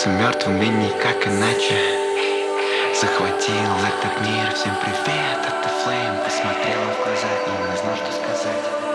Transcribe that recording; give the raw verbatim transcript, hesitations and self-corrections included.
притворился мертвым и никак иначе. Захватил этот мир, всем привет, это Флейм. Посмотрела в глаза и не знал, что сказать.